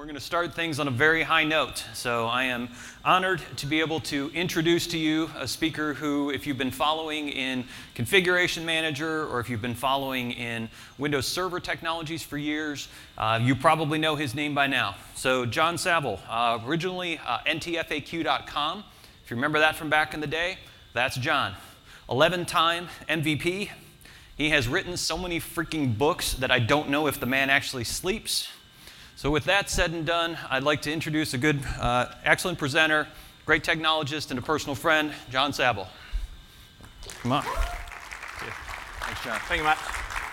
We're going to start things on a very high note. So I am honored to be able to introduce to you a speaker who, if you've been following in Configuration Manager or if you've been following in Windows Server technologies for years, you probably know his name by now. So John Saville, originally ntfaq.com. If you remember that from back in the day, that's John. 11-time MVP. He has written so many freaking books that I don't know if the man actually sleeps. So with that said and done, I'd like to introduce a good, excellent presenter, great technologist, and a personal friend, John Saville. Come on. Thanks, John. Thank you, Matt.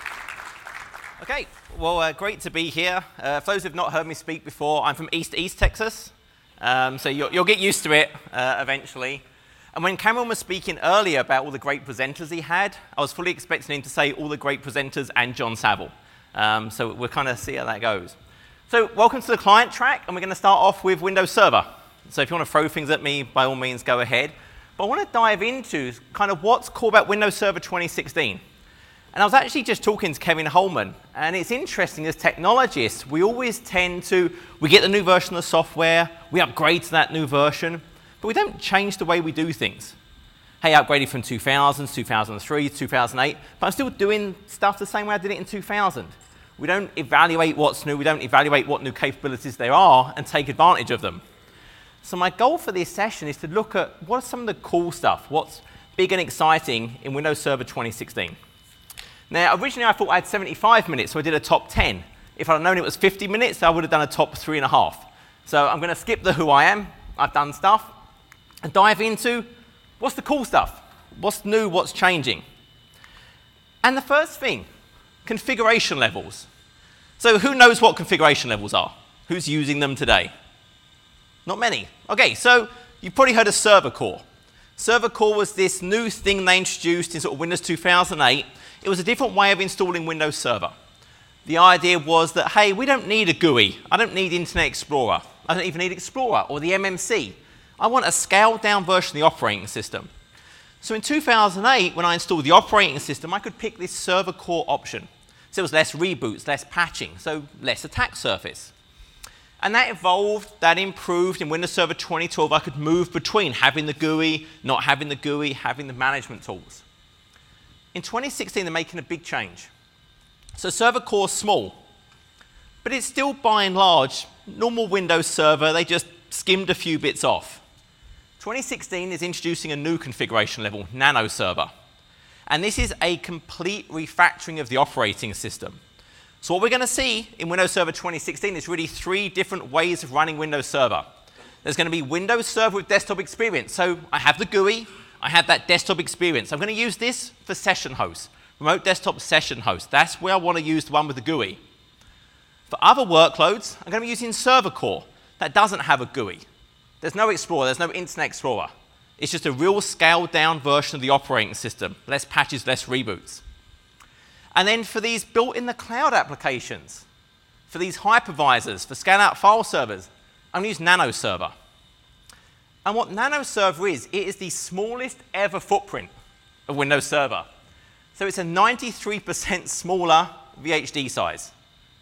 Okay, well, great to be here. For those who have not heard me speak before, I'm from East Texas, so you'll get used to it eventually. And when Cameron was speaking earlier about all the great presenters he had, I was fully expecting him to say all the great presenters and John Saville. So we'll kind of see how that goes. So welcome to the client track, and we're going to start off with Windows Server. So if you want to throw things at me, by all means, go ahead. But I want to dive into kind of what's cool about Windows Server 2016. And I was actually just talking to Kevin Holman, and it's interesting, as technologists, we always tend to, we get the new version of the software, we upgrade to that new version, but we don't change the way we do things. Hey, I upgraded from 2000, 2003, 2008, but I'm still doing stuff the same way I did it in 2000. We don't evaluate what's new, we don't evaluate what new capabilities there are and take advantage of them. So my goal for this session is to look at what are some of the cool stuff, what's big and exciting in Windows Server 2016. Now, originally I thought I had 75 minutes, so I did a top 10. If I'd known it was 50 minutes, I would have done a top 3.5. So I'm going to skip the who I am, I've done stuff, and dive into what's the cool stuff, what's new, what's changing. And the first thing, configuration levels. So who knows what configuration levels are? Who's using them today? Not many. Okay, so you've probably heard of Server Core. Server Core was this new thing they introduced in sort of Windows 2008. It was a different way of installing Windows Server. The idea was that, hey, we don't need a GUI. I don't need Internet Explorer. I don't even need Explorer or the MMC. I want a scaled-down version of the operating system. So in 2008, when I installed the operating system, I could pick this Server Core option. So it was less reboots, less patching, so less attack surface. And that evolved, that improved. In Windows Server 2012, I could move between having the GUI, not having the GUI, having the management tools. In 2016, they're making a big change. So Server Core is small, but it's still, by and large, normal Windows Server. They just skimmed a few bits off. 2016 is introducing a new configuration level, Nano Server. And this is a complete refactoring of the operating system. So what we're going to see in Windows Server 2016 is really 3 different ways of running Windows Server. There's going to be Windows Server with desktop experience. So I have the GUI, I have that desktop experience. I'm going to use this for session hosts, remote desktop session hosts. That's where I want to use the one with the GUI. For other workloads, I'm going to be using Server Core. That doesn't have a GUI. There's no Explorer, there's no Internet Explorer. It's just a real scaled-down version of the operating system. Less patches, less reboots. And then for these built-in-the-cloud applications, for these hypervisors, for scale-out file servers, I'm going to use Nano Server. And what Nano Server is, it is the smallest ever footprint of Windows Server. So it's a 93% smaller VHD size.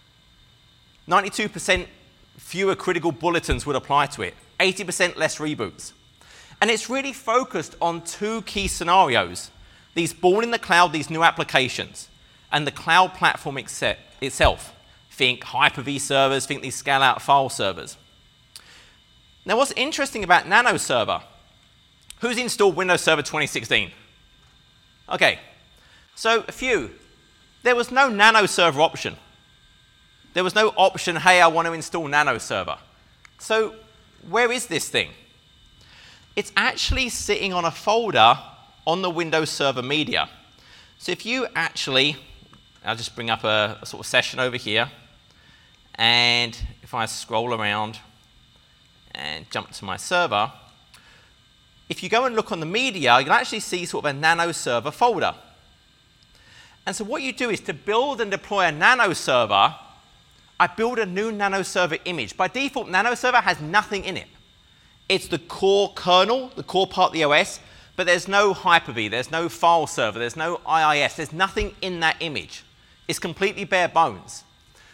92% fewer critical bulletins would apply to it. 80% less reboots. And it's really focused on 2 key scenarios. These born in the cloud, these new applications, and the cloud platform itself. Think Hyper-V servers, think these scale-out file servers. Now what's interesting about Nano Server, who's installed Windows Server 2016? Okay, so a few. There was no Nano Server option. There was no option, hey, I want to install Nano Server. So where is this thing? It's actually sitting on a folder on the Windows Server media. So if you actually, I'll just bring up a sort of session over here, and if I scroll around and jump to my server, if you go and look on the media, you'll actually see sort of a Nano Server folder. And so what you do is to build and deploy a Nano Server, I build a new Nano Server image. By default, Nano Server has nothing in it. It's the core kernel, the core part of the OS, but there's no Hyper-V, there's no file server, there's no IIS, there's nothing in that image. It's completely bare bones.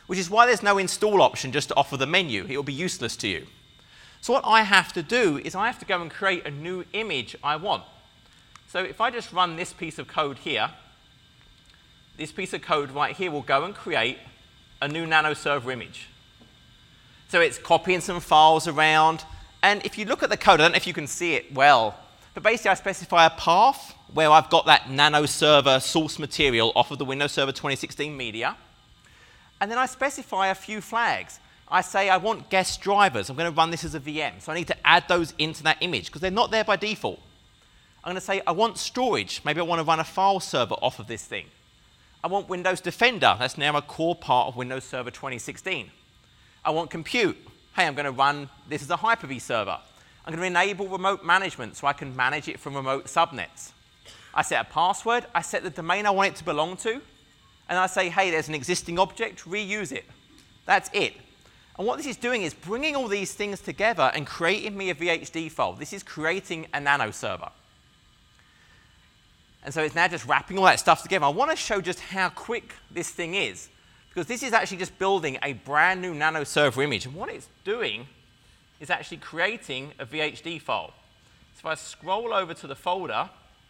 which is why there's no install option just to offer the menu. It will be useless to you. So what I have to do is I have to go and create a new image I want. So if I just run this piece of code here, this piece of code right here will go and create a new Nano Server image. So it's copying some files around. And if you look at the code, I don't know if you can see it well, but basically I specify a path where I've got that Nano Server source material off of the Windows Server 2016 media. And then I specify a few flags. I say I want guest drivers. I'm going to run this as a VM. So I need to add those into that image because they're not there by default. I'm going to say I want storage. Maybe I want to run a file server off of this thing. I want Windows Defender. That's now a core part of Windows Server 2016. I want compute. Hey, I'm going to run this as a Hyper-V server. I'm going to enable remote management so I can manage it from remote subnets. I set a password. I set the domain I want it to belong to. And I say, hey, there's an existing object. Reuse it. That's it. And what this is doing is bringing all these things together and creating me a VHD file. This is creating a Nano Server. And so it's now just wrapping all that stuff together. I want to show just how quick this thing is, because this is actually just building a brand new Nano Server image. And what it's doing is actually creating a VHD file. So if I scroll over to the folder,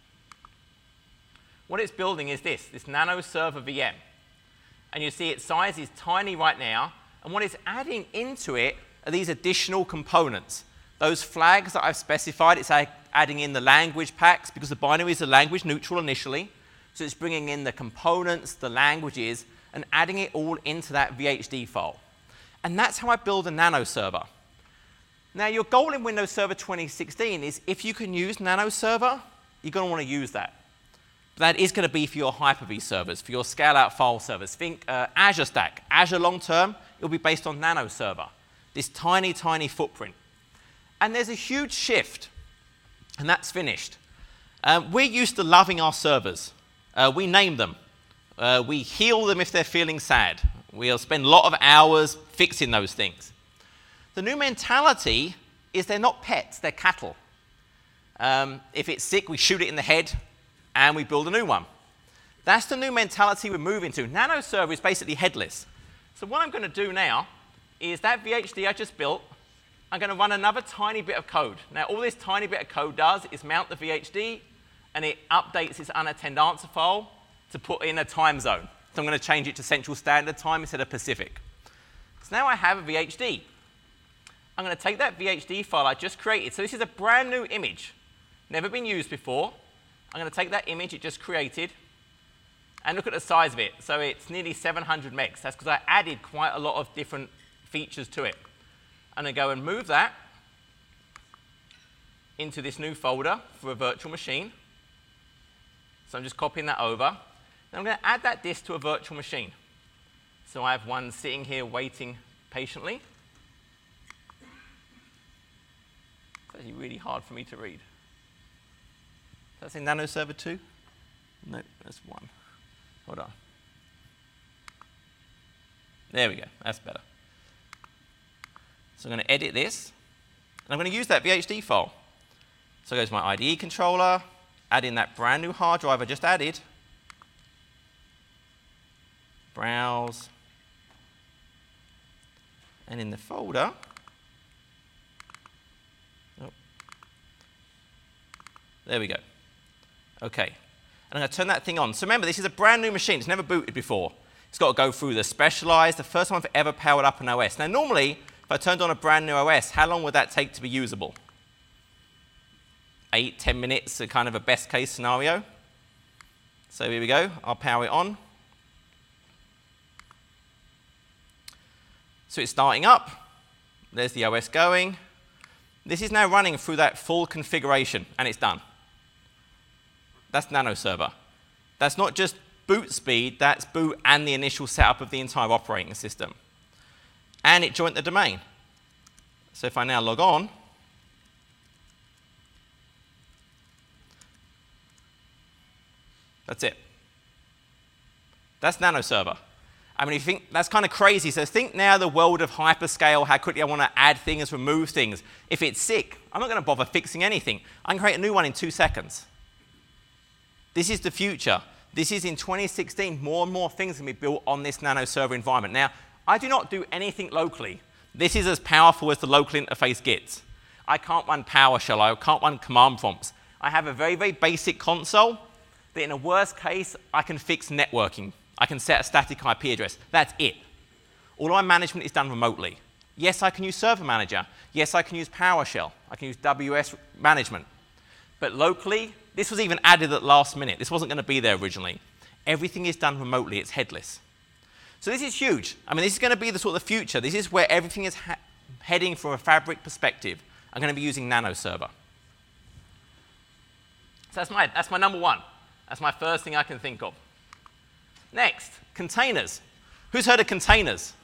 what it's building is this Nano Server VM. And you see its size is tiny right now. And what it's adding into it are these additional components. Those flags that I've specified, it's adding in the language packs because the binaries are language neutral initially. So it's bringing in the components, the languages, and adding it all into that VHD file. And that's how I build a Nano Server. Now, your goal in Windows Server 2016 is if you can use Nano Server, you're going to want to use that. That is going to be for your Hyper-V servers, for your scale-out file servers. Think Azure Stack. Azure long-term, it'll be based on Nano Server, this tiny, tiny footprint. And there's a huge shift, and that's finished. We're used to loving our servers. We name them. We heal them if they're feeling sad. We'll spend a lot of hours fixing those things. The new mentality is they're not pets, they're cattle. If it's sick, we shoot it in the head, and we build a new one. That's the new mentality we're moving to. Nano Server is basically headless. So what I'm going to do now is that VHD I just built, I'm going to run another tiny bit of code. Now, all this tiny bit of code does is mount the VHD, and it updates its unattended answer file to put in a time zone. So I'm going to change it to Central Standard Time instead of Pacific. So now I have a VHD. I'm going to take that VHD file I just created. So this is a brand new image, never been used before. I'm going to take that image it just created and look at the size of it. So it's nearly 700 megs. That's because I added quite a lot of different features to it. I'm going to go and move that into this new folder for a virtual machine. So I'm just copying that over. Then I'm going to add that disk to a virtual machine. So I have one sitting here waiting patiently. It's actually really hard for me to read. Does that say Nano Server 2? No, that's 1. Hold on. There we go. That's better. So I'm going to edit this. And I'm going to use that VHD file. So I go to my IDE controller, add in that brand new hard drive I just added. Browse. And in the folder, there we go. OK. And I'm going to turn that thing on. So remember, this is a brand new machine. It's never booted before. It's got to go through the specialized, the first one I've ever powered up an OS. Now, normally, if I turned on a brand new OS, how long would that take to be usable? 8, 10 minutes, a kind of a best case scenario. So here we go. I'll power it on. So it's starting up. There's the OS going. This is now running through that full configuration, and it's done. That's Nano Server. That's not just boot speed, that's boot and the initial setup of the entire operating system. And it joined the domain. So if I now log on, that's it. That's Nano Server. I mean, if you think that's kind of crazy. So think now the world of hyperscale, how quickly I want to add things, remove things. If it's sick, I'm not going to bother fixing anything. I can create a new one in 2 seconds. This is the future. This is in 2016. More and more things can be built on this Nano Server environment. Now, I do not do anything locally. This is as powerful as the local interface gets. I can't run PowerShell. I can't run command prompts. I have a very, very basic console that in a worst case, I can fix networking. I can set a static IP address. That's it. All my management is done remotely. Yes, I can use Server Manager. Yes, I can use PowerShell. I can use WS management. But locally, this was even added at last minute. This wasn't going to be there originally. Everything is done remotely. It's headless. So this is huge. I mean, this is going to be the sort of the future. This is where everything is heading from a Fabric perspective. I'm going to be using NanoServer. So that's my number one. That's my first thing I can think of. Next, containers. Who's heard of containers?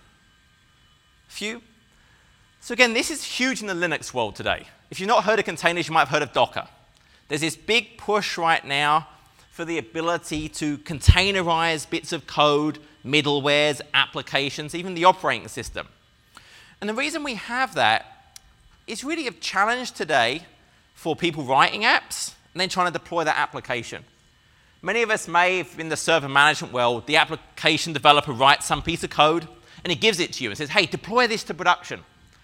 A few? So again, this is huge in the Linux world today. If you've not heard of containers, you might have heard of Docker. There's this big push right now for the ability to containerize bits of code, middlewares, applications, even the operating system. And the reason we have that is really a challenge today for people writing apps and then trying to deploy that application. Many of us may, in the server management world, the application developer writes some piece of code and he gives it to you and says, hey, deploy this to production.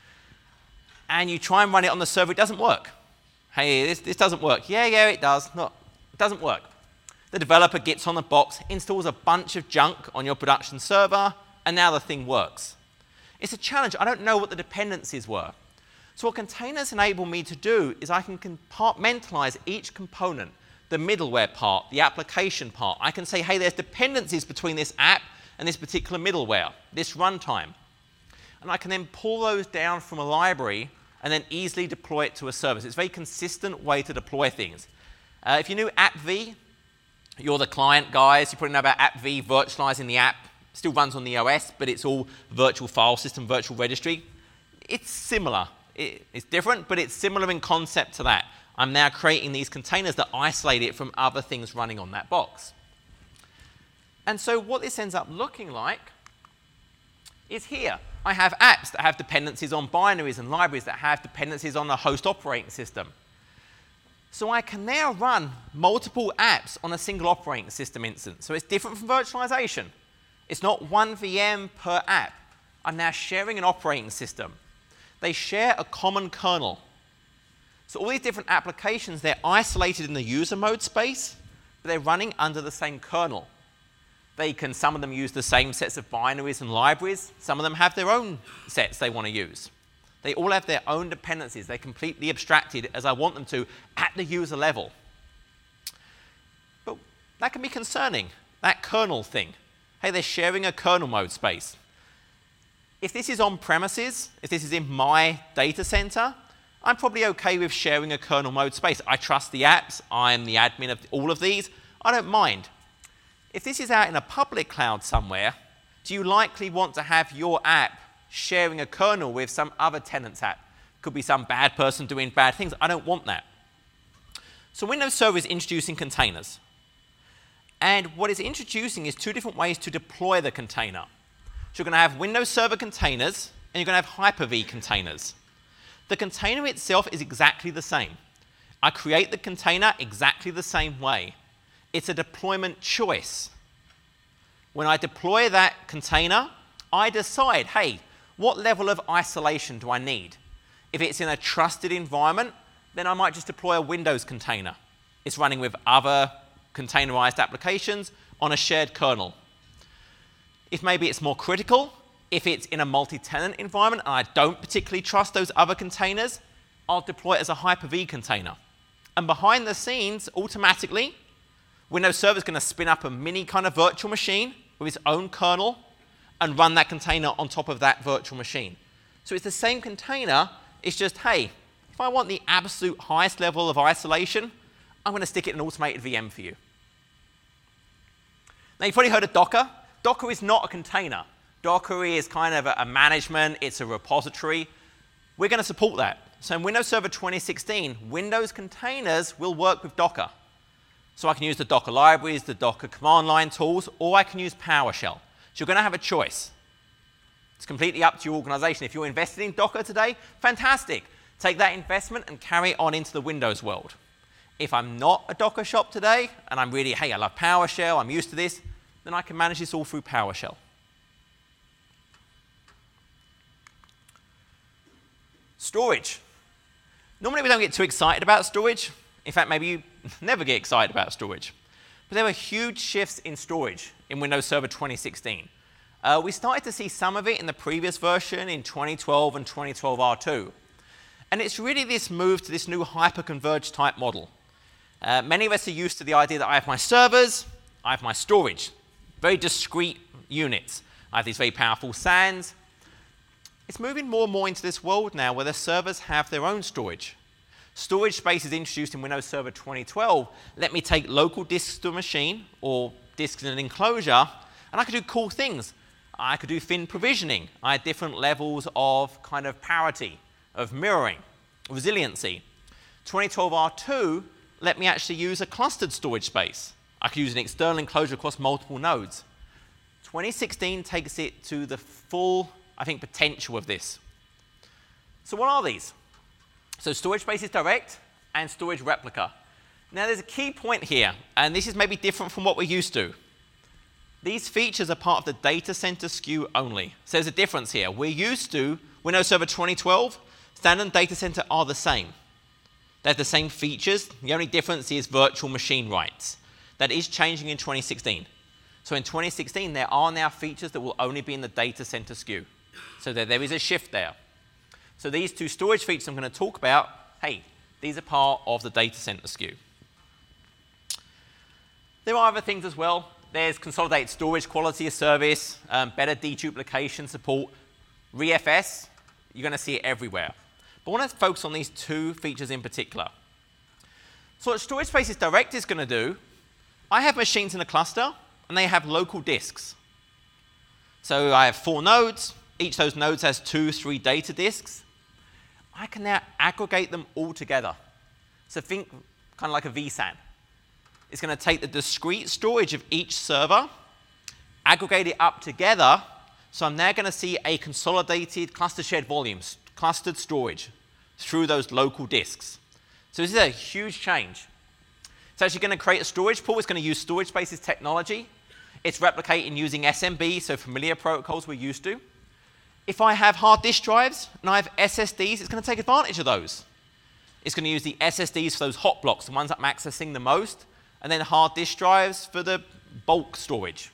And you try and run it on the server, it doesn't work. Hey, this doesn't work. Yeah, it does. No, it doesn't work. The developer gets on the box, installs a bunch of junk on your production server, and now the thing works. It's a challenge. I don't know what the dependencies were. So what containers enable me to do is I can compartmentalize each component, the middleware part, the application part. I can say, hey, there's dependencies between this app and this particular middleware, this runtime. And I can then pull those down from a library and then easily deploy it to a service. It's a very consistent way to deploy things. If you knew AppV, you're the client guys, you probably know about AppV virtualizing the app. It still runs on the OS, but it's all virtual file system, virtual registry. It's similar. It's different, but it's similar in concept to that. I'm now creating these containers that isolate it from other things running on that box. And so what this ends up looking like is here. I have apps that have dependencies on binaries and libraries that have dependencies on the host operating system. So I can now run multiple apps on a single operating system instance. So it's different from virtualization. It's not one VM per app. I'm now sharing an operating system. They share a common kernel. So all these different applications, they're isolated in the user mode space, but they're running under the same kernel. Some of them use the same sets of binaries and libraries. Some of them have their own sets they want to use. They all have their own dependencies. They're completely abstracted as I want them to at the user level. But that can be concerning, that kernel thing. Hey, they're sharing a kernel mode space. If this is on premises, if this is in my data center, I'm probably okay with sharing a kernel mode space. I trust the apps. I'm the admin of all of these. I don't mind. If this is out in a public cloud somewhere, do you likely want to have your app sharing a kernel with some other tenant's app? Could be some bad person doing bad things. I don't want that. So Windows Server is introducing containers. And what it's introducing is two different ways to deploy the container. So you're going to have Windows Server containers, and you're going to have Hyper-V containers. The container itself is exactly the same. I create the container exactly the same way. It's a deployment choice. When I deploy that container, I decide, hey, what level of isolation do I need? If it's in a trusted environment, then I might just deploy a Windows container. It's running with other containerized applications on a shared kernel. If maybe it's more critical, if it's in a multi-tenant environment and I don't particularly trust those other containers, I'll deploy it as a Hyper-V container. And behind the scenes, automatically, Windows Server is going to spin up a mini kind of virtual machine with its own kernel and run that container on top of that virtual machine. So it's the same container, it's just, hey, if I want the absolute highest level of isolation, I'm going to stick it in an automated VM for you. Now, you've probably heard of Docker. Docker is not a container. Docker is kind of a management, it's a repository. We're going to support that. So in Windows Server 2016, Windows containers will work with Docker. So I can use the Docker libraries, the Docker command line tools, or I can use PowerShell. So you're going to have a choice. It's completely up to your organization. If you're invested in Docker today, fantastic. Take that investment and carry it on into the Windows world. If I'm not a Docker shop today, and I'm really, hey, I love PowerShell, I'm used to this, then I can manage this all through PowerShell. Storage. Normally we don't get too excited about storage. In fact, maybe you never get excited about storage. But there were huge shifts in storage in Windows Server 2016. We started to see some of it in the previous version in 2012 and 2012 R2. And it's really this move to this new hyper-converged type model. Many of us are used to the idea that I have my servers, I have my storage, very discrete units. I have these very powerful SANs. It's moving more and more into this world now where the servers have their own storage. Storage space is introduced in Windows Server 2012. Let me take local disks to a machine or disks in an enclosure, and I could do cool things. I could do thin provisioning. I had different levels of kind of parity, of mirroring, resiliency. 2012 R2 let me actually use a clustered storage space. I could use an external enclosure across multiple nodes. 2016 takes it to the full, I think, potential of this. So what are these? So storage spaces direct and storage replica. Now there's a key point here, and this is maybe different from what we're used to. These features are part of the data center SKU only. So there's a difference here. We're used to Windows Server 2012, standard and data center are the same. They have the same features. The only difference is virtual machine rights. That is changing in 2016. So in 2016, there are now features that will only be in the data center SKU. So there is a shift there. So these two storage features I'm going to talk about, hey, these are part of the data center SKU. There are other things as well. There's consolidated storage quality of service, better deduplication support, ReFS. You're going to see it everywhere. But I want to focus on these two features in particular. So what Storage Spaces Direct is going to do, I have machines in a cluster, and they have local disks. So I have 4 nodes. Each of those nodes has 2, 3 data disks. I can now aggregate them all together. So think kind of like a vSAN. It's going to take the discrete storage of each server, aggregate it up together, so I'm now going to see a consolidated cluster shared volumes, clustered storage through those local disks. So this is a huge change. It's actually going to create a storage pool. It's going to use Storage Spaces technology. It's replicating using SMB, so familiar protocols we're used to. If I have hard disk drives and I have SSDs, it's going to take advantage of those. It's going to use the SSDs for those hot blocks, the ones that I'm accessing the most, and then hard disk drives for the bulk storage.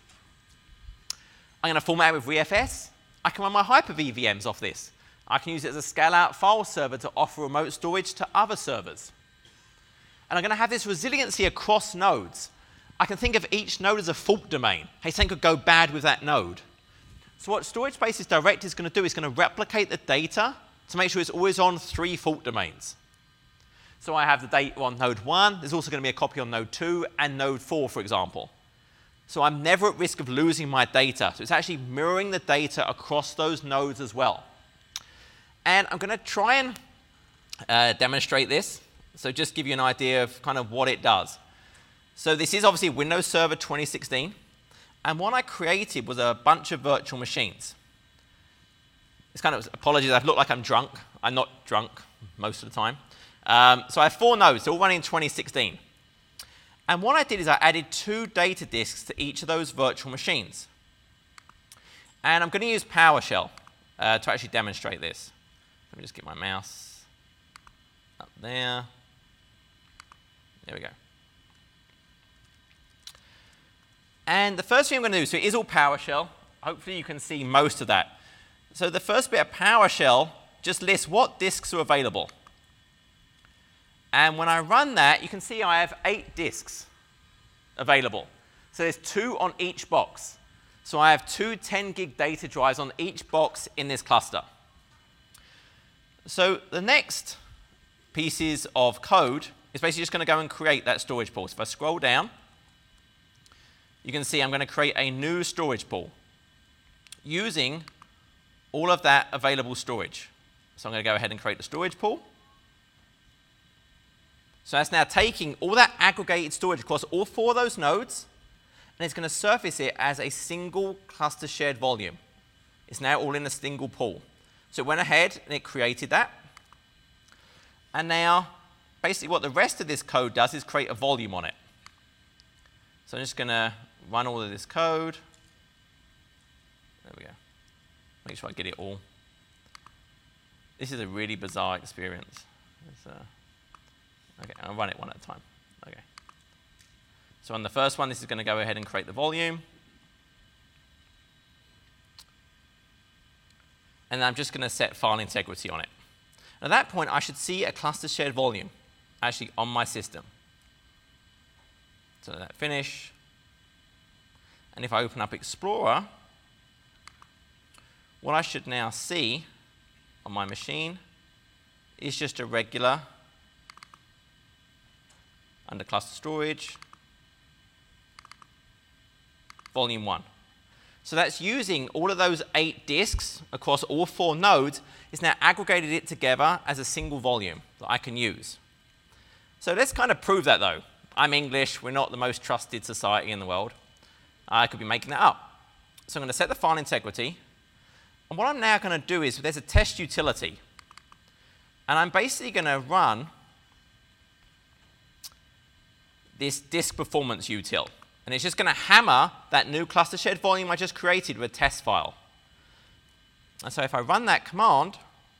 I'm going to format it with ReFS. I can run my Hyper-V VMs off this. I can use it as a scale-out file server to offer remote storage to other servers. And I'm going to have this resiliency across nodes. I can think of each node as a fault domain. Hey, something could go bad with that node. So what Storage Spaces Direct is going to do is going to replicate the data to make sure it's always on 3 fault domains. So I have the data on node 1. There's also going to be a copy on node 2 and node 4, for example. So I'm never at risk of losing my data. So it's actually mirroring the data across those nodes as well. And I'm going to try and demonstrate this. So just give you an idea of kind of what it does. So this is obviously Windows Server 2016. And what I created was a bunch of virtual machines. It's kind of, apologies, I look like I'm drunk. I'm not drunk most of the time. So I have 4 nodes, all running in 2016. And what I did is I added 2 data disks to each of those virtual machines. And I'm going to use PowerShell to actually demonstrate this. Let me just get my mouse up there. There we go. And the first thing I'm going to do, so it is all PowerShell. Hopefully you can see most of that. So the first bit of PowerShell just lists what disks are available. And when I run that, you can see I have 8 disks available. So there's 2 on each box. So I have 2 10 gig data drives on each box in this cluster. So the next pieces of code is basically just going to go and create that storage pool. So if I scroll down, you can see I'm going to create a new storage pool using all of that available storage. So I'm going to go ahead and create the storage pool. So that's now taking all that aggregated storage across all 4 of those nodes, and it's going to surface it as a single cluster shared volume. It's now all in a single pool. So it went ahead and it created that. And now, basically what the rest of this code does is create a volume on it. So I'm just going to run all of this code. There we go. Make sure I get it all. This is a really bizarre experience. Okay, I'll run it one at a time. Okay. So on the first one, this is going to go ahead and create the volume. And I'm just going to set file integrity on it. At that point, I should see a cluster shared volume actually on my system. So that finish. And if I open up Explorer, what I should now see on my machine is just a regular under cluster storage, volume 1. So that's using all of those 8 disks across all 4 nodes. It's now aggregated it together as a single volume that I can use. So let's kind of prove that, though. I'm English. We're not the most trusted society in the world. I could be making that up. So I'm going to set the file integrity. And what I'm now going to do is there's a test utility. And I'm basically going to run this disk performance util. And it's just going to hammer that new cluster shared volume I just created with a test file. And so if I run that command,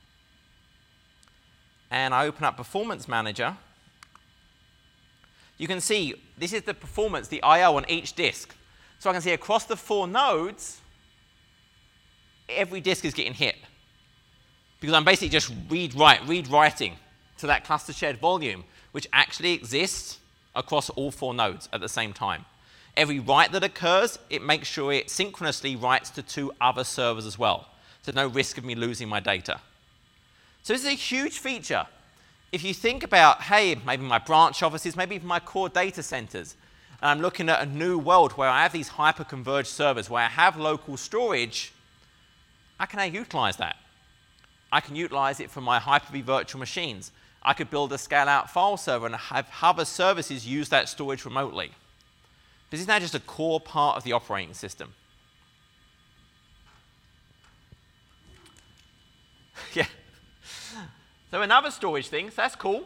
and I open up Performance Manager, you can see this is the performance, the I/O on each disk. So I can see across the 4 nodes, every disk is getting hit. Because I'm basically just read-writing to that cluster shared volume, which actually exists across all 4 nodes at the same time. Every write that occurs, it makes sure it synchronously writes to 2 other servers as well. So no risk of me losing my data. So this is a huge feature. If you think about, hey, maybe my branch offices, maybe even my core data centers, and I'm looking at a new world where I have these hyper-converged servers, where I have local storage, how can I utilize that? I can utilize it for my Hyper-V virtual machines. I could build a scale-out file server and have other services use that storage remotely. This is now just a core part of the operating system. Yeah. So another storage thing, so that's cool.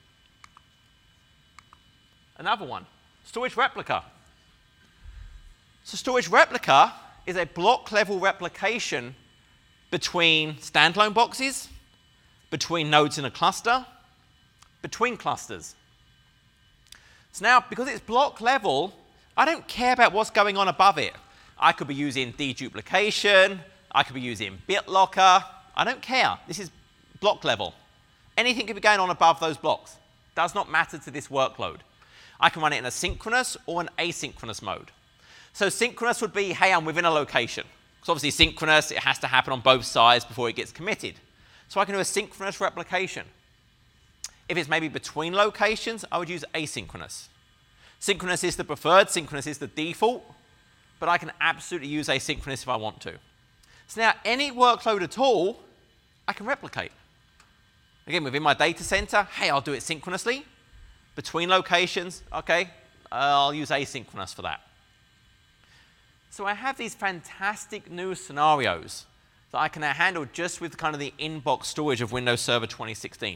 Another one, storage replica. So storage replica is a block-level replication between standalone boxes, between nodes in a cluster, between clusters. So now, because it's block level, I don't care about what's going on above it. I could be using deduplication, I could be using BitLocker, I don't care. This is block level. Anything could be going on above those blocks. Does not matter to this workload. I can run it in a synchronous or an asynchronous mode. So synchronous would be, hey, I'm within a location. So obviously synchronous, it has to happen on both sides before it gets committed. So I can do a synchronous replication. If it's maybe between locations, I would use asynchronous. Synchronous is the preferred, synchronous is the default, but I can absolutely use asynchronous if I want to. So now any workload at all, I can replicate. Again, within my data center, hey, I'll do it synchronously. Between locations, okay, I'll use asynchronous for that. So I have these fantastic new scenarios that I can now handle just with kind of the inbox storage of Windows Server 2016.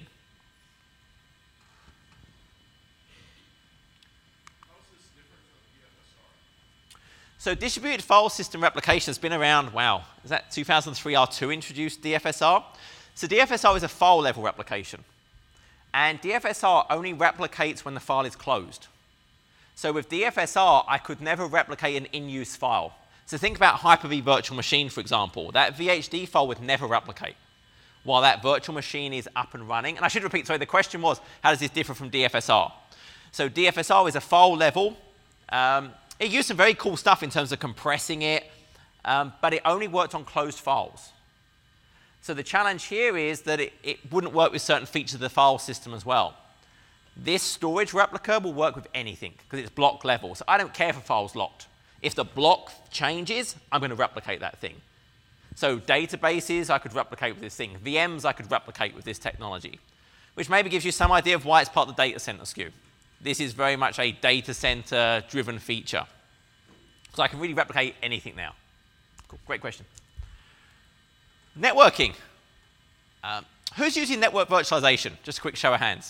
So distributed file system replication has been around, wow, is that 2003 R2 introduced DFSR? So DFSR is a file level replication. And DFSR only replicates when the file is closed. So with DFSR, I could never replicate an in-use file. So think about Hyper-V virtual machine, for example. That VHD file would never replicate while that virtual machine is up and running. And I should repeat, sorry, the question was, how does this differ from DFSR? So DFSR is a file level. It used some very cool stuff in terms of compressing it, but it only worked on closed files. So the challenge here is that it wouldn't work with certain features of the file system as well. This storage replica will work with anything because it's block level. So I don't care if a file's locked. If the block changes, I'm going to replicate that thing. So databases, I could replicate with this thing. VMs, I could replicate with this technology, which maybe gives you some idea of why it's part of the data center SKU. This is very much a data center driven feature. So I can really replicate anything now. Cool. Great question. Networking. Who's using network virtualization? Just a quick show of hands.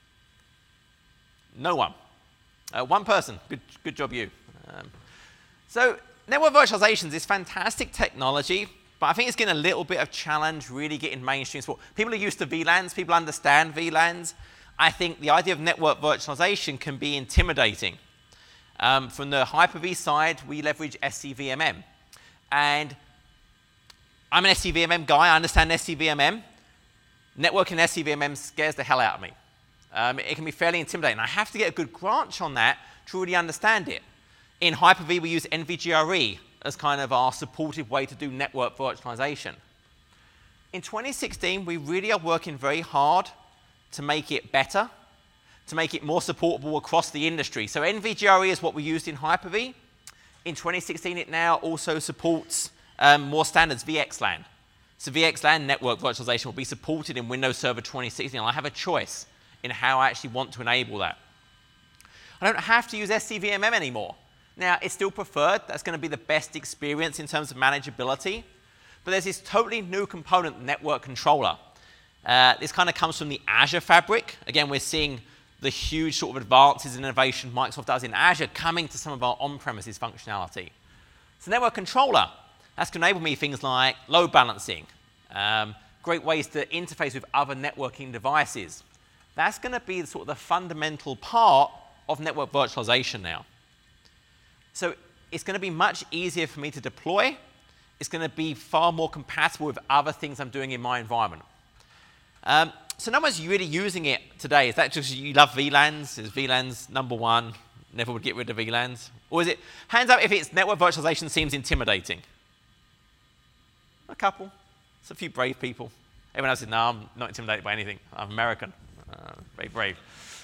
No one. One person. Good job, you. So network virtualization is this fantastic technology but I think it's getting a little bit of challenge really getting mainstream support. People are used to VLANs, people understand VLANs. I think the idea of network virtualization can be intimidating. From the Hyper-V side, we leverage SCVMM. And I'm an SCVMM guy, I understand SCVMM. Networking SCVMM scares the hell out of me. It can be fairly intimidating. I have to get a good branch on that to really understand it. In Hyper-V, we use NVGRE as kind of our supportive way to do network virtualization. In 2016, we really are working very hard to make it better, to make it more supportable across the industry. So NVGRE is what we used in Hyper-V. In 2016, it now also supports more standards, VXLAN. So VXLAN network virtualization will be supported in Windows Server 2016. I have a choice in how I actually want to enable that. I don't have to use SCVMM anymore. Now, it's still preferred. That's going to be the best experience in terms of manageability. But there's this totally new component, network controller. This kind of comes from the Azure fabric. Again, we're seeing the huge sort of advances in innovation Microsoft does in Azure coming to some of our on-premises functionality. So network controller, that's going to enable me things like load balancing, great ways to interface with other networking devices. That's going to be sort of the fundamental part of network virtualization now. So it's going to be much easier for me to deploy. It's going to be far more compatible with other things I'm doing in my environment. So no one's really using it today. Is that just you love VLANs? Is VLANs number one? Never would get rid of VLANs? Or is it, hands up if it's network virtualization seems intimidating? A couple. It's a few brave people. Everyone else says, no, I'm not intimidated by anything. I'm American. Very brave.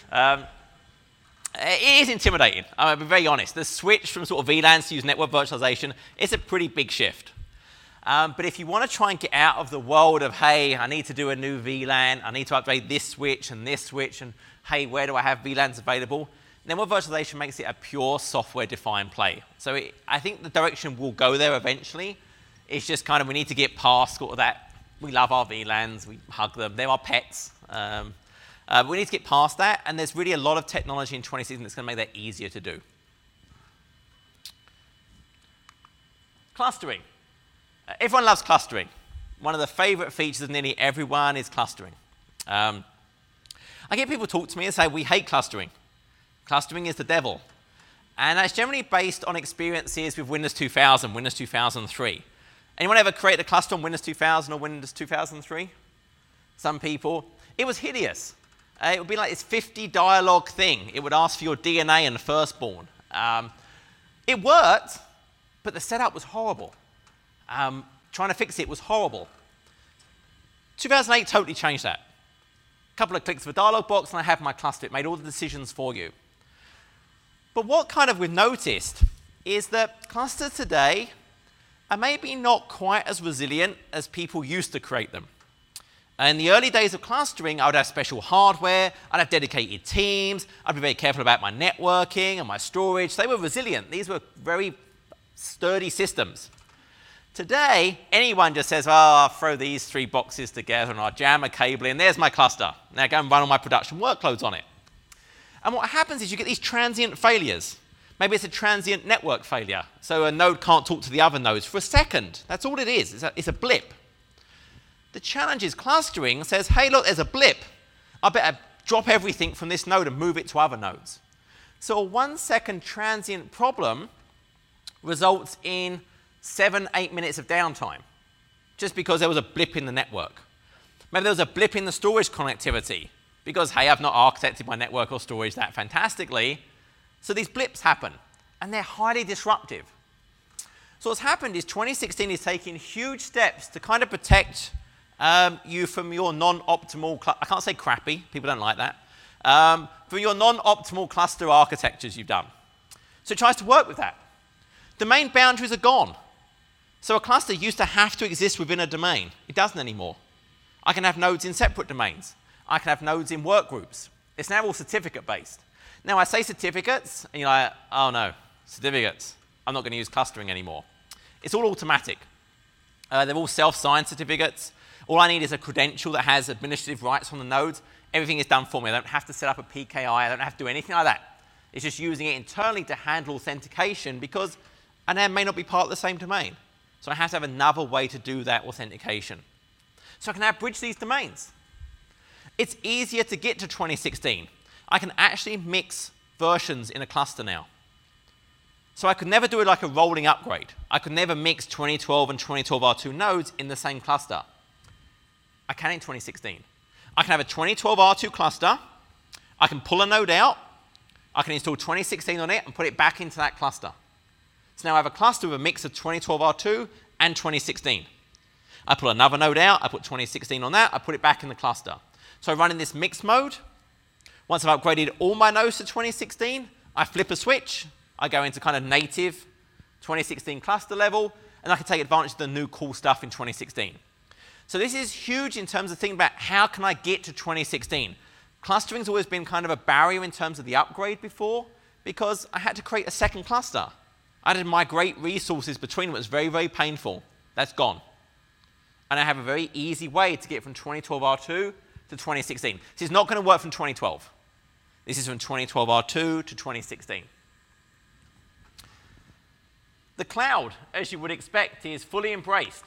It is intimidating. I'll be very honest. The switch from sort of VLANs to use network virtualization is a pretty big shift. But if you want to try and get out of the world of, hey, I need to do a new VLAN, I need to upgrade this switch, and hey, where do I have VLANs available? Network virtualization makes it a pure software-defined play. So I think the direction will go there eventually. It's just kind of we need to get past sort of that. We love our VLANs, we hug them, they're our pets. We need to get past that, and there's really a lot of technology in 2016 that's going to make that easier to do. Clustering. Everyone loves clustering. One of the favorite features of nearly everyone is clustering. I get people talk to me and say, we hate clustering. Clustering is the devil. And that's generally based on experiences with Windows 2000, Windows 2003. Anyone ever create a cluster on Windows 2000 or Windows 2003? Some people. It was hideous. It would be like this 50 dialogue thing. It would ask for your DNA and firstborn. It worked, but the setup was horrible. Trying to fix it was horrible. 2008 totally changed that. A couple of clicks of a dialog box and I have my cluster. It made all the decisions for you. But what kind of we've noticed is that clusters today are maybe not quite as resilient as people used to create them. In the early days of clustering, I would have special hardware, I'd have dedicated teams, I'd be very careful about my networking and my storage. They were resilient. These were very sturdy systems. Today, anyone just says, oh, I'll throw these 3 boxes together and I'll jam a cable in, there's my cluster. Now go and run all my production workloads on it. And what happens is you get these transient failures. Maybe it's a transient network failure. So a node can't talk to the other nodes for a second. That's all it is. It's a blip. The challenge is clustering says, hey, look, there's a blip. I better drop everything from this node and move it to other nodes. So a 1-second transient problem results in 7-8 minutes of downtime just because there was a blip in the network. Maybe there was a blip in the storage connectivity because, hey, I've not architected my network or storage that fantastically. So these blips happen, and they're highly disruptive. So what's happened is 2016 is taking huge steps to kind of protect you from your non-optimal, I can't say crappy, people don't like that, from your non-optimal cluster architectures you've done. So it tries to work with that. Domain boundaries are gone. So a cluster used to have to exist within a domain. It doesn't anymore. I can have nodes in separate domains. I can have nodes in work groups. It's now all certificate-based. Now, I say certificates, and you're like, oh no, certificates. I'm not going to use clustering anymore. It's all automatic. They're all self-signed certificates. All I need is a credential that has administrative rights on the nodes. Everything is done for me. I don't have to set up a PKI. I don't have to do anything like that. It's just using it internally to handle authentication because I now may not be part of the same domain. So I have to have another way to do that authentication. So I can now bridge these domains. It's easier to get to 2016. I can actually mix versions in a cluster now. So I could never do it like a rolling upgrade. I could never mix 2012 and 2012 R2 nodes in the same cluster. I can in 2016. I can have a 2012 R2 cluster. I can pull a node out. I can install 2016 on it and put it back into that cluster. So now I have a cluster with a mix of 2012 R2 and 2016. I pull another node out. I put 2016 on that. I put it back in the cluster. So I run in this mixed mode. Once I've upgraded all my nodes to 2016, I flip a switch. I go into kind of native 2016 cluster level, and I can take advantage of the new cool stuff in 2016. So this is huge in terms of thinking about how can I get to 2016. Clustering's always been kind of a barrier in terms of the upgrade before, because I had to create a second cluster. I had to migrate resources between them. It was very, very painful. That's gone. And I have a very easy way to get from 2012 R2 to 2016. This is not going to work from 2012. This is from 2012 R2 to 2016. The cloud, as you would expect, is fully embraced.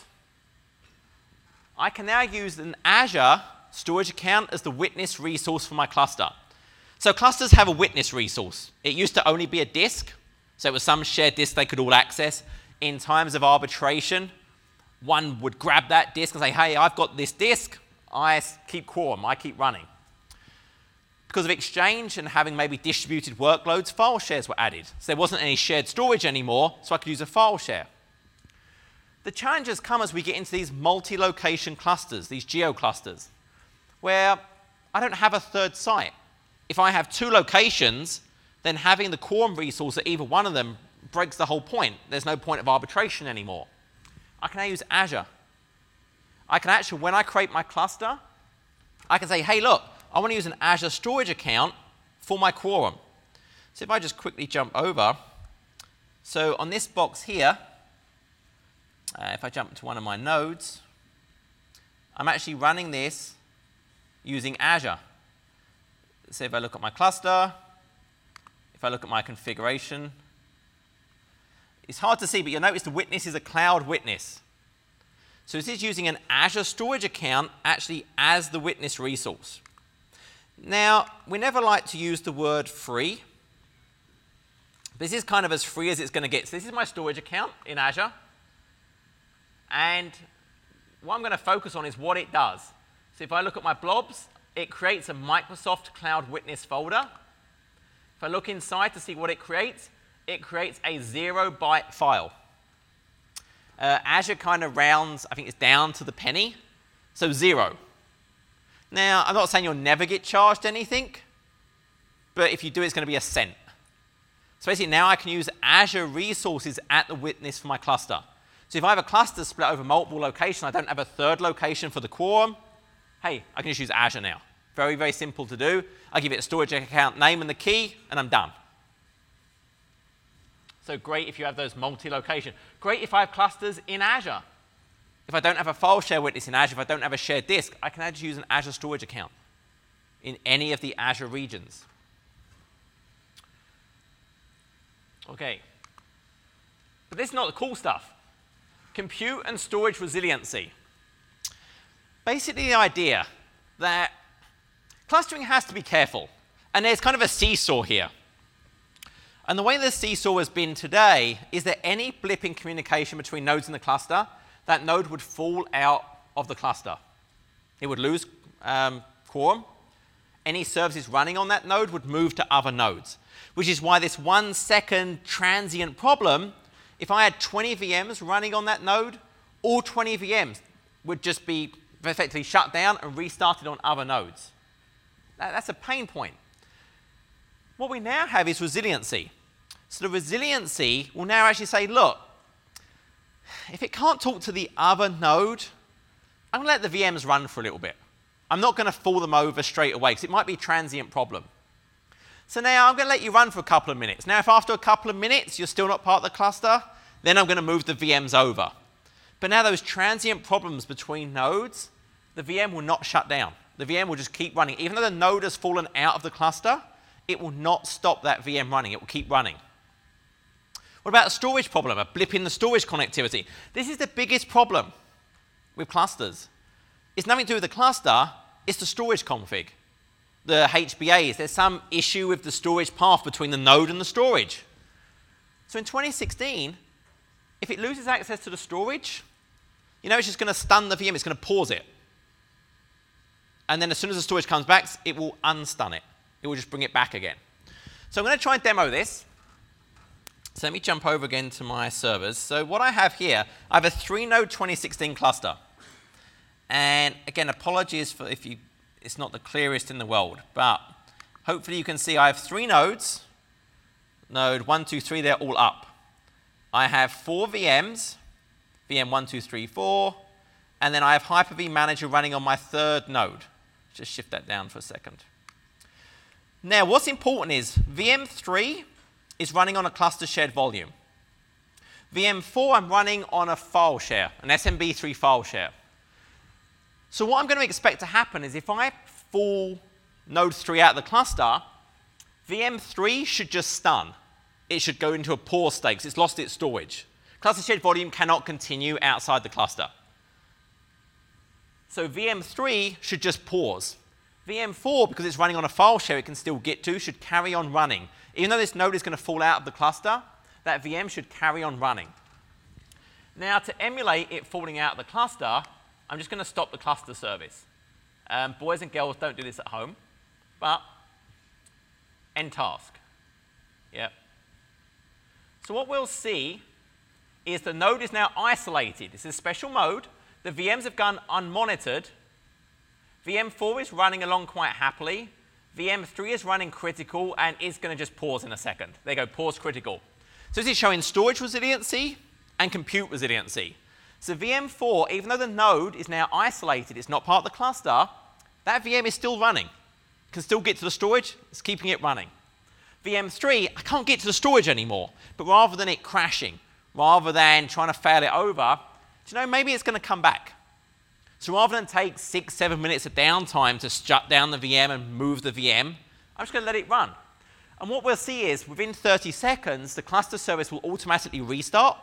I can now use an Azure storage account as the witness resource for my cluster. So clusters have a witness resource. It used to only be a disk, so it was some shared disk they could all access. In times of arbitration, one would grab that disk and say, hey, I've got this disk, I keep quorum, I keep running. Because of Exchange and having maybe distributed workloads, file shares were added. So there wasn't any shared storage anymore, so I could use a file share. The challenges come as we get into these multi-location clusters, these geo-clusters, where I don't have a third site. If I have two locations, then having the quorum resource at either one of them breaks the whole point. There's no point of arbitration anymore. I can now use Azure. I can actually, when I create my cluster, I can say, hey, look, I want to use an Azure storage account for my quorum. So if I just quickly jump over, so on this box here, if I jump to one of my nodes, I'm actually running this using Azure. So if I look at my cluster, if I look at my configuration, it's hard to see, but you'll notice the witness is a cloud witness. So this is using an Azure storage account actually as the witness resource. Now, we never like to use the word free. This is kind of as free as it's going to get. So this is my storage account in Azure. And what I'm going to focus on is what it does. So if I look at my blobs, it creates a Microsoft Cloud Witness folder. If I look inside to see what it creates a 0-byte file. Azure kind of rounds, I think it's down to the penny, so 0. Now, I'm not saying you'll never get charged anything, but if you do, it's going to be a cent. So basically, now I can use Azure resources at the witness for my cluster. So if I have a cluster split over multiple locations, I don't have a third location for the quorum, hey, I can just use Azure now. Very, very simple to do. I give it a storage account name and the key, and I'm done. So great if you have those multi-location. Great if I have clusters in Azure. If I don't have a file share witness in Azure, if I don't have a shared disk, I can actually use an Azure storage account in any of the Azure regions. Okay. But this is not the cool stuff. Compute and storage resiliency. Basically the idea that clustering has to be careful. And there's kind of a seesaw here. And the way the seesaw has been today is that any blip in communication between nodes in the cluster, that node would fall out of the cluster. It would lose quorum. Any services running on that node would move to other nodes, which is why this 1 second transient problem, if I had 20 VMs running on that node, all 20 VMs would just be effectively shut down and restarted on other nodes. That's a pain point. What we now have is resiliency. So the resiliency will now actually say, look, if it can't talk to the other node, I'm going to let the VMs run for a little bit. I'm not going to fall them over straight away because it might be a transient problem. So now I'm going to let you run for a couple of minutes. Now if after a couple of minutes you're still not part of the cluster, then I'm going to move the VMs over. But now those transient problems between nodes, the VM will not shut down. The VM will just keep running. Even though the node has fallen out of the cluster, it will not stop that VM running. It will keep running. What about a storage problem, a blip in the storage connectivity? This is the biggest problem with clusters. It's nothing to do with the cluster, it's the storage config. The HBAs, there's some issue with the storage path between the node and the storage. So in 2016, if it loses access to the storage, it's just going to stun the VM, it's going to pause it. And then as soon as the storage comes back, it will unstun it. It will just bring it back again. So I'm going to try and demo this. So let me jump over again to my servers. So what I have here, I have a 3-node 2016 cluster. And again, apologies for if it's not the clearest in the world, but hopefully you can see I have 3 nodes. Node 1, 2, 3, they're all up. I have 4 VMs, VM 1, 2, 3, 4, and then I have Hyper-V Manager running on my 3rd node. Just shift that down for a second. Now, what's important is VM3 is running on a cluster shared volume. VM4, I'm running on a file share, an SMB3 file share. So what I'm going to expect to happen is if I pull node 3 out of the cluster, VM3 should just stun. It should go into a pause state because it's lost its storage. Cluster shared volume cannot continue outside the cluster. So VM3 should just pause. VM4, because it's running on a file share it can still get to, should carry on running. Even though this node is going to fall out of the cluster, that VM should carry on running. Now, to emulate it falling out of the cluster, I'm just going to stop the cluster service. Boys and girls don't do this at home, but end task. Yep. So what we'll see is the node is now isolated. This is a special mode. The VMs have gone unmonitored. VM4 is running along quite happily. VM3 is running critical and is going to just pause in a second. There you go, pause critical. So this is showing storage resiliency and compute resiliency. So VM4, even though the node is now isolated, it's not part of the cluster, that VM is still running. It can still get to the storage, it's keeping it running. VM3, I can't get to the storage anymore, but rather than it crashing, rather than trying to fail it over, maybe it's going to come back. So rather than take 6-7 minutes of downtime to shut down the VM and move the VM, I'm just going to let it run. And what we'll see is within 30 seconds, the cluster service will automatically restart,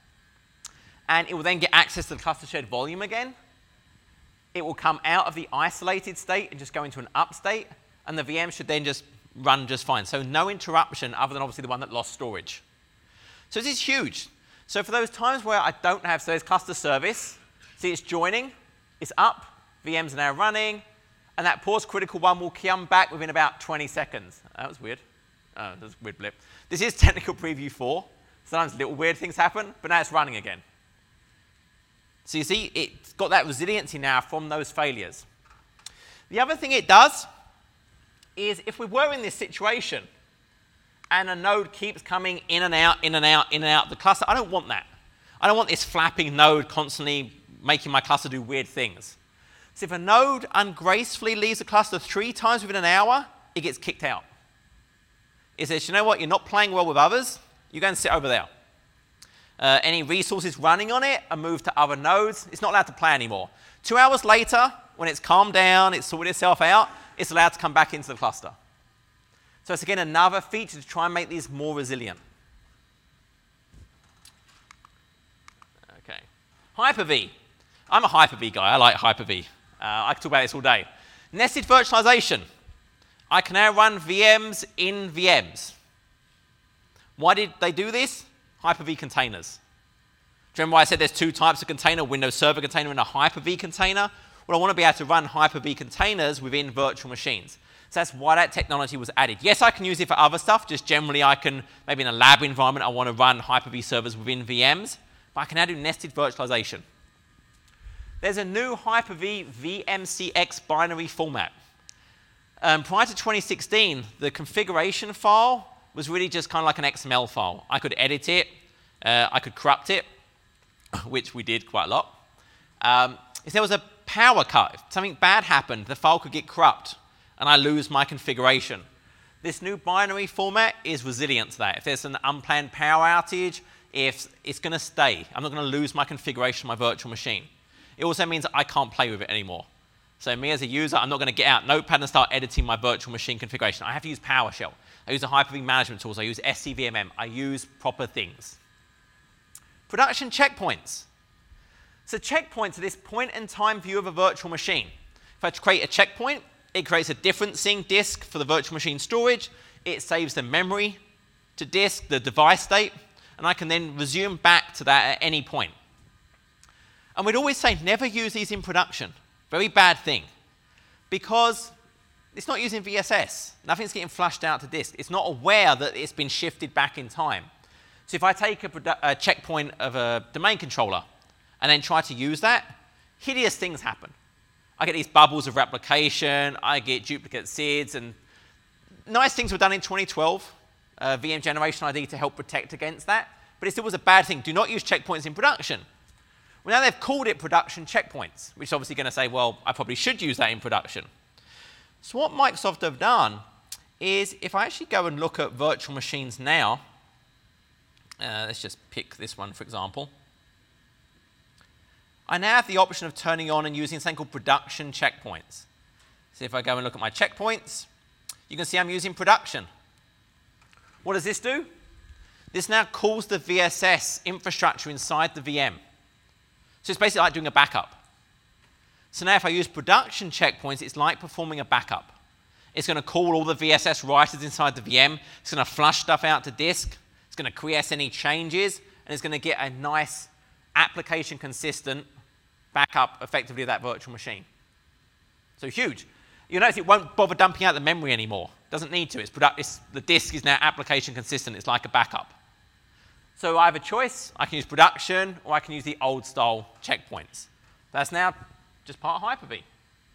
and it will then get access to the cluster shared volume again. It will come out of the isolated state and just go into an up state, and the VM should then just run just fine. So no interruption other than obviously the one that lost storage. So this is huge. So for those times where I don't have, so there's cluster service, see it's joining, it's up, VMs are now running, and that pause critical one will come back within about 20 seconds. That was weird. Oh, that was a weird blip. This is technical preview 4. Sometimes little weird things happen, but now it's running again. So you see, it's got that resiliency now from those failures. The other thing it does is if we were in this situation and a node keeps coming in and out, in and out, in and out of the cluster, I don't want that. I don't want this flapping node constantly making my cluster do weird things. So if a node ungracefully leaves the cluster 3 times within an hour, it gets kicked out. It says, you know what, you're not playing well with others, you go and sit over there. Any resources running on it are moved to other nodes. It's not allowed to play anymore. 2 hours later, when it's calmed down, it's sorted itself out, it's allowed to come back into the cluster. So it's again another feature to try and make these more resilient. Okay. Hyper-V. I'm a Hyper-V guy. I like Hyper-V. I could talk about this all day. Nested virtualization. I can now run VMs in VMs. Why did they do this? Hyper-V containers. Do you remember why I said there's 2 types of container, Windows Server container and a Hyper-V container? Well, I want to be able to run Hyper-V containers within virtual machines. So that's why that technology was added. Yes, I can use it for other stuff. Just generally, I can, maybe in a lab environment, I want to run Hyper-V servers within VMs. But I can now do nested virtualization. There's a new Hyper-V VMCX binary format. Prior to 2016, the configuration file was really just kind of like an XML file. I could edit it. I could corrupt it, which we did quite a lot. If there was a power cut, if something bad happened, the file could get corrupt, and I lose my configuration. This new binary format is resilient to that. If there's an unplanned power outage, if it's going to stay. I'm not going to lose my configuration of my virtual machine. It also means that I can't play with it anymore. So me as a user, I'm not going to get out Notepad and start editing my virtual machine configuration. I have to use PowerShell. I use the Hyper-V management tools. I use SCVMM. I use proper things. Production checkpoints. So checkpoints are this point-in-time view of a virtual machine. If I create a checkpoint, it creates a differencing disk for the virtual machine storage. It saves the memory to disk, the device state, and I can then resume back to that at any point. And we'd always say never use these in production. Very bad thing. Because it's not using VSS. Nothing's getting flushed out to disk. It's not aware that it's been shifted back in time. So if I take a checkpoint of a domain controller and then try to use that, hideous things happen. I get these bubbles of replication, I get duplicate SIDs, and nice things were done in 2012, VM Generation ID to help protect against that, but it still was a bad thing. Do not use checkpoints in production. Well, now they've called it production checkpoints, which is obviously going to say, well, I probably should use that in production. So what Microsoft have done is, if I actually go and look at virtual machines now, let's just pick this one, for example. I now have the option of turning on and using something called production checkpoints. So if I go and look at my checkpoints, you can see I'm using production. What does this do? This now calls the VSS infrastructure inside the VM. So it's basically like doing a backup. So now if I use production checkpoints, it's like performing a backup. It's going to call all the VSS writers inside the VM. It's going to flush stuff out to disk. It's going to quiesce any changes, and it's going to get a nice application-consistent backup, effectively, of that virtual machine. So huge. You'll notice it won't bother dumping out the memory anymore. It doesn't need to. The disk is now application-consistent. It's like a backup. So I have a choice. I can use production, or I can use the old-style checkpoints. That's now just part of Hyper-V.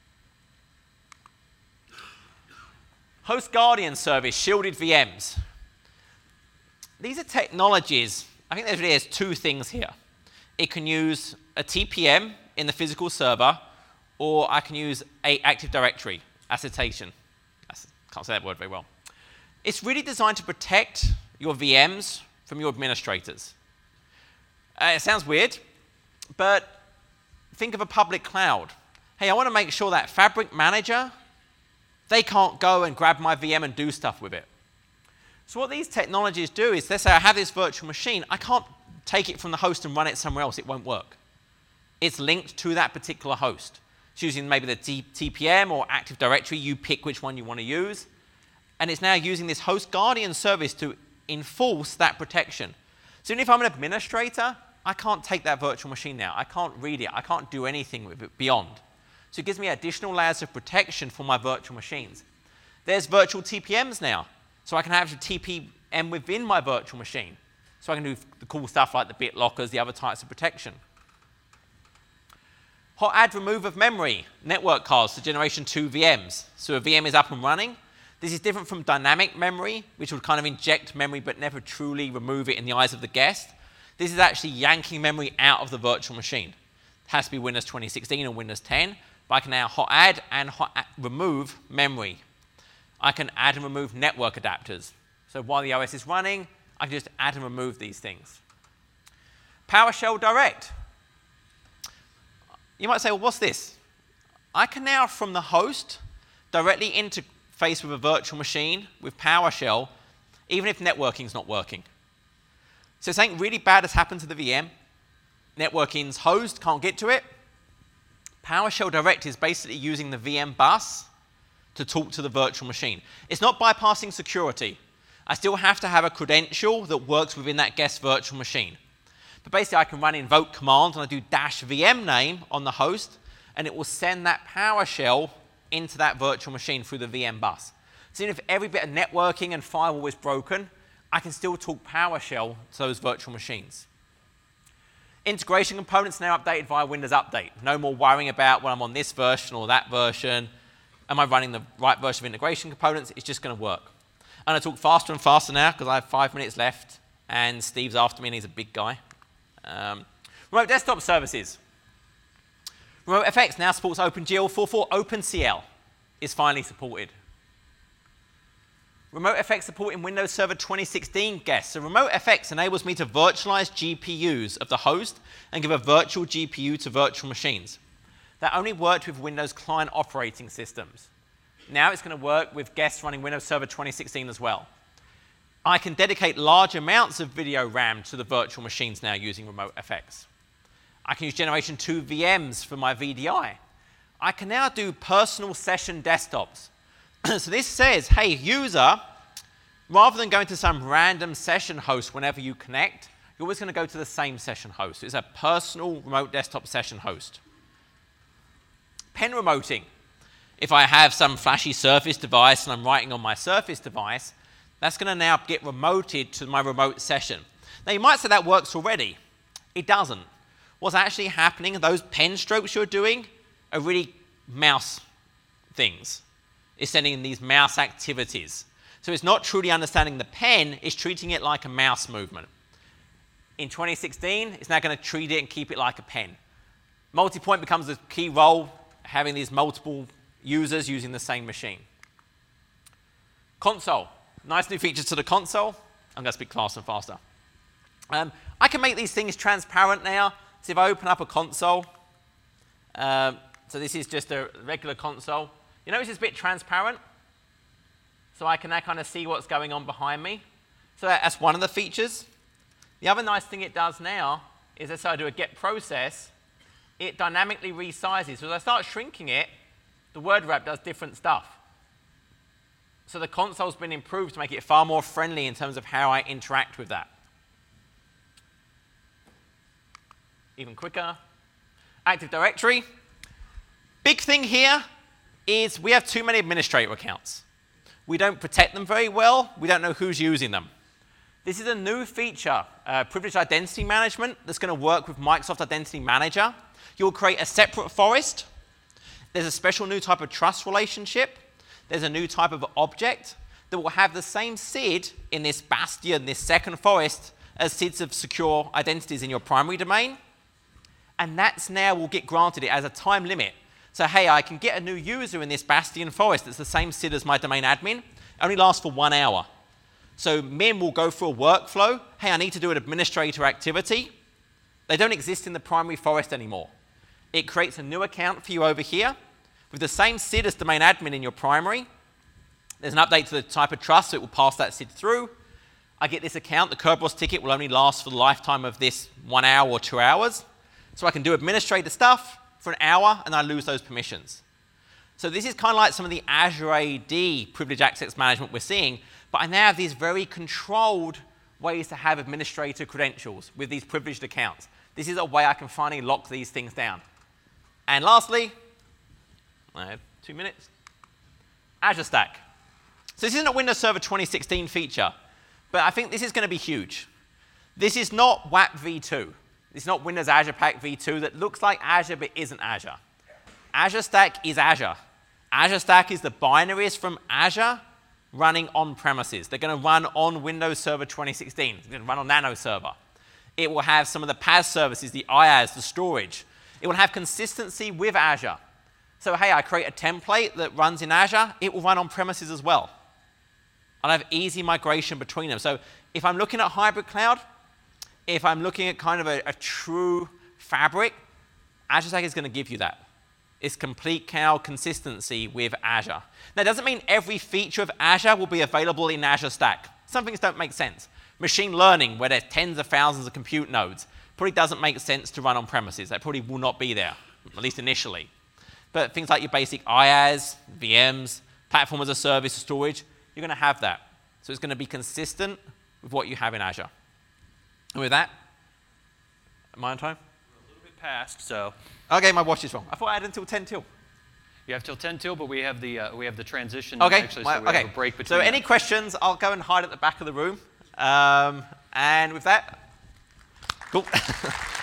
Host Guardian Service, shielded VMs. These are technologies. I think there really is two things here. It can use a TPM in the physical server, or I can use a Active Directory, acetation. Can't say that word very well. It's really designed to protect your VMs from your administrators. It sounds weird, but think of a public cloud. Hey, I want to make sure that Fabric Manager, they can't go and grab my VM and do stuff with it. So what these technologies do is, let's say I have this virtual machine, I can't take it from the host and run it somewhere else. It won't work. It's linked to that particular host. It's using maybe the TPM or Active Directory. You pick which one you want to use. And it's now using this Host Guardian service to enforce that protection. So even if I'm an administrator, I can't take that virtual machine now. I can't read it. I can't do anything with it beyond. So it gives me additional layers of protection for my virtual machines. There's virtual TPMs now. So I can have a TPM within my virtual machine. So I can do the cool stuff like the BitLockers, the other types of protection. Hot add remove of memory, network cards to generation 2 VMs. So a VM is up and running. This is different from dynamic memory, which would kind of inject memory but never truly remove it in the eyes of the guest. This is actually yanking memory out of the virtual machine. It has to be Windows 2016 or Windows 10, but I can now hot add and remove memory. I can add and remove network adapters. So while the OS is running, I can just add and remove these things. PowerShell Direct. You might say, well, what's this? I can now, from the host, directly interface with a virtual machine with PowerShell, even if networking's not working. So something really bad has happened to the VM. Networking's host can't get to it. PowerShell Direct is basically using the VM bus to talk to the virtual machine. It's not bypassing security. I still have to have a credential that works within that guest virtual machine. But basically, I can run invoke commands, and I do -VM name on the host, and it will send that PowerShell into that virtual machine through the VM bus. So even if every bit of networking and firewall is broken, I can still talk PowerShell to those virtual machines. Integration components now updated via Windows Update. No more worrying about when I'm on this version or that version. Am I running the right version of integration components? It's just going to work. I'm going to talk faster and faster now because I have 5 minutes left, and Steve's after me, and he's a big guy. Remote desktop services. RemoteFX now supports OpenGL 4.4. OpenCL is finally supported. RemoteFX support in Windows Server 2016 guests. So RemoteFX enables me to virtualize GPUs of the host and give a virtual GPU to virtual machines. that only worked with Windows client operating systems. Now it's going to work with guests running Windows Server 2016 as well. I can dedicate large amounts of video RAM to the virtual machines now using RemoteFX. I can use Generation 2 VMs for my VDI. I can now do personal session desktops. So this says, hey, user, rather than going to some random session host whenever you connect, you're always going to go to the same session host. It's a personal remote desktop session host. Pen remoting. If I have some flashy Surface device and I'm writing on my Surface device, that's going to now get remoted to my remote session. Now, you might say that works already. It doesn't. What's actually happening, those pen strokes you're doing are really mouse things. It's sending in these mouse activities. So it's not truly understanding the pen, it's treating it like a mouse movement. In 2016, it's now going to treat it and keep it like a pen. Multipoint becomes the key role, having these multiple users using the same machine. Console. Nice new features to the console. I'm going to speak faster and faster. I can make these things transparent now. So if I open up a console, so this is just a regular console. You notice it's a bit transparent? So I can now kind of see what's going on behind me. So that's one of the features. The other nice thing it does now is as I do a get process, it dynamically resizes. So as I start shrinking it, the word wrap does different stuff. So the console's been improved to make it far more friendly in terms of how I interact with that. Even quicker. Active Directory. Big thing here is we have too many administrator accounts. We don't protect them very well. We don't know who's using them. This is a new feature, Privileged Identity Management, that's going to work with Microsoft Identity Manager. You'll create a separate forest. There's a special new type of trust relationship. There's a new type of object that will have the same SID in this bastion, this second forest, as SIDs of secure identities in your primary domain. And that's now will get granted it as a time limit. So, hey, I can get a new user in this bastion forest that's the same SID as my domain admin. It only lasts for 1 hour. So MIM will go through a workflow. Hey, I need to do an administrator activity. They don't exist in the primary forest anymore. It creates a new account for you over here with the same SID as domain admin in your primary. There's an update to the type of trust, so it will pass that SID through. I get this account. The Kerberos ticket will only last for the lifetime of this 1 hour or 2 hours. So I can do administrator stuff for an hour, and I lose those permissions. So this is kind of like some of the Azure AD privileged access management we're seeing, but I now have these very controlled ways to have administrator credentials with these privileged accounts. This is a way I can finally lock these things down. And lastly, I have 2 minutes, Azure Stack. So this isn't a Windows Server 2016 feature, but I think this is going to be huge. This is not WAP v2. It's not Windows Azure Pack v2 that looks like Azure but isn't Azure. Azure Stack is Azure. Azure Stack is the binaries from Azure running on premises. They're going to run on Windows Server 2016. It's going to run on Nano Server. It will have some of the PaaS services, the IaaS, the storage. It will have consistency with Azure. So, hey, I create a template that runs in Azure. It will run on premises as well. I'll have easy migration between them. So if I'm looking at hybrid cloud, if I'm looking at kind of a true fabric, Azure Stack is going to give you that. It's complete cloud consistency with Azure. Now, it doesn't mean every feature of Azure will be available in Azure Stack. Some things don't make sense. Machine learning, where there's tens of thousands of compute nodes, probably doesn't make sense to run on premises. That probably will not be there, at least initially. But things like your basic IaaS, VMs, platform as a service, storage, you're going to have that. So it's going to be consistent with what you have in Azure. And with that, am I on time? We're a little bit past, so. Okay, my watch is wrong. I thought I had until 10 till. You have till 10 till, but we have the transition. Okay, actually, so we have a break between. So any questions, I'll go and hide at the back of the room. And with that, cool.